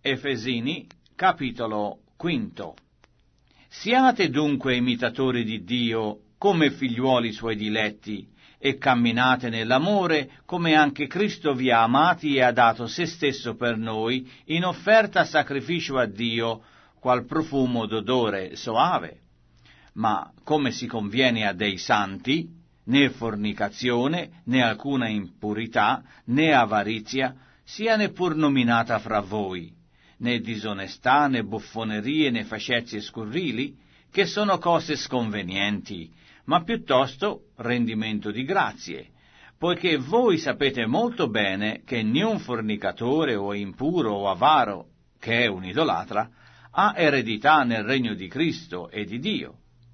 Efesini, capitolo 5. Siate dunque imitatori di Dio come figliuoli suoi diletti, e camminate nell'amore come anche Cristo vi ha amati e ha dato se stesso per noi in offerta a sacrificio a Dio, qual profumo d'odore soave. Ma come si conviene a dei santi, né fornicazione, né alcuna impurità, né avarizia sia neppur nominata fra voi, né disonestà, né buffonerie, né facezie scurrili, che sono cose sconvenienti, ma piuttosto rendimento di grazie, poiché voi sapete molto bene che niun fornicatore o impuro o avaro, che è un idolatra, ha eredità nel regno di Cristo e di Dio.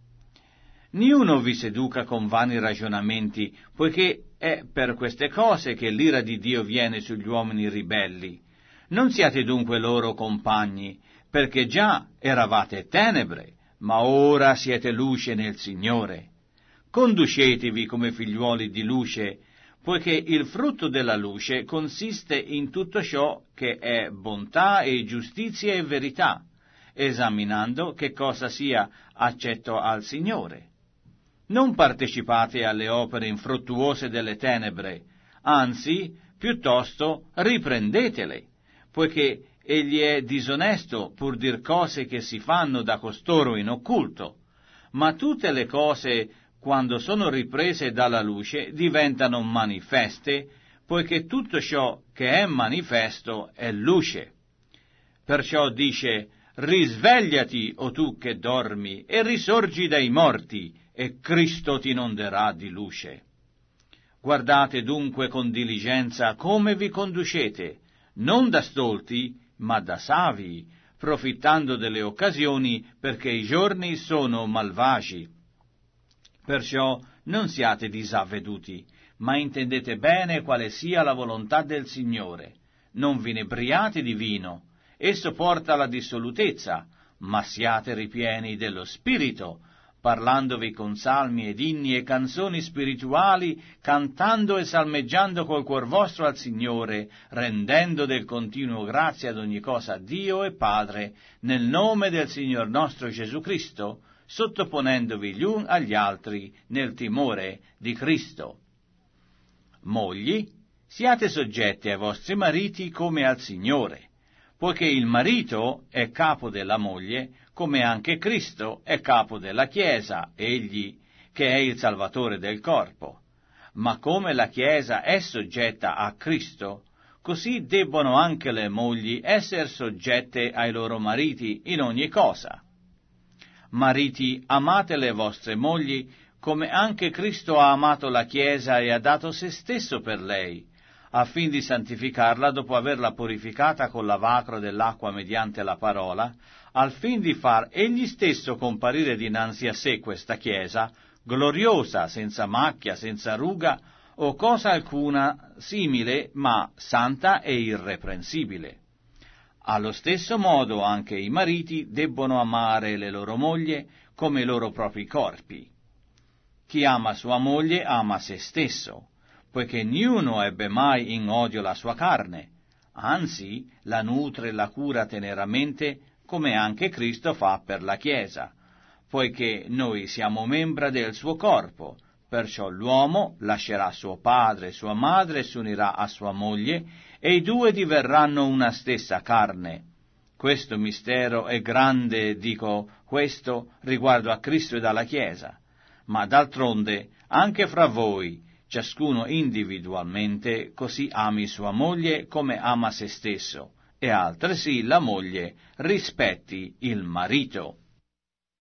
Niuno vi seduca con vani ragionamenti, poiché è per queste cose che l'ira di Dio viene sugli uomini ribelli. Non siate dunque loro compagni, perché già eravate tenebre, ma ora siete luce nel Signore. Conducetevi come figliuoli di luce, poiché il frutto della luce consiste in tutto ciò che è bontà e giustizia e verità, esaminando che cosa sia accetto al Signore. Non partecipate alle opere infruttuose delle tenebre, anzi, piuttosto riprendetele, poiché egli è disonesto pur dir cose che si fanno da costoro in occulto, ma tutte le cose, quando sono riprese dalla luce, diventano manifeste, poiché tutto ciò che è manifesto è luce. Perciò dice: risvegliati, o tu che dormi, e risorgi dai morti, e Cristo ti inonderà di luce. Guardate dunque con diligenza come vi conducete, non da stolti, ma da savii, profittando delle occasioni, perché i giorni sono malvagi. Perciò non siate disavveduti, ma intendete bene quale sia la volontà del Signore. Non vi inebriate di vino, esso porta alla dissolutezza, ma siate ripieni dello Spirito, parlandovi con salmi ed inni e canzoni spirituali, cantando e salmeggiando col cuor vostro al Signore, rendendo del continuo grazie ad ogni cosa a Dio e Padre, nel nome del Signor nostro Gesù Cristo, sottoponendovi gli uni agli altri nel timore di Cristo. Mogli, siate soggetti ai vostri mariti come al Signore, poiché il marito è capo della moglie, come anche Cristo è capo della Chiesa, egli che è il Salvatore del corpo. Ma come la Chiesa è soggetta a Cristo, così debbono anche le mogli essere soggette ai loro mariti in ogni cosa. Mariti, amate le vostre mogli, come anche Cristo ha amato la Chiesa e ha dato se stesso per lei, affin di santificarla dopo averla purificata col lavacro dell'acqua mediante la parola, al fin di far egli stesso comparire dinanzi a sé questa Chiesa, gloriosa, senza macchia, senza ruga, o cosa alcuna simile, ma santa e irreprensibile. Allo stesso modo anche i mariti debbono amare le loro mogli come i loro propri corpi. Chi ama sua moglie ama se stesso, poiché niuno ebbe mai in odio la sua carne, anzi la nutre e la cura teneramente, come anche Cristo fa per la Chiesa, poiché noi siamo membra del suo corpo. Perciò l'uomo lascerà suo padre e sua madre e si unirà a sua moglie, e i due diverranno una stessa carne. Questo mistero è grande, dico questo, riguardo a Cristo ed alla Chiesa. Ma d'altronde, anche fra voi, ciascuno individualmente, così ami sua moglie come ama se stesso, e altresì la moglie rispetti il marito.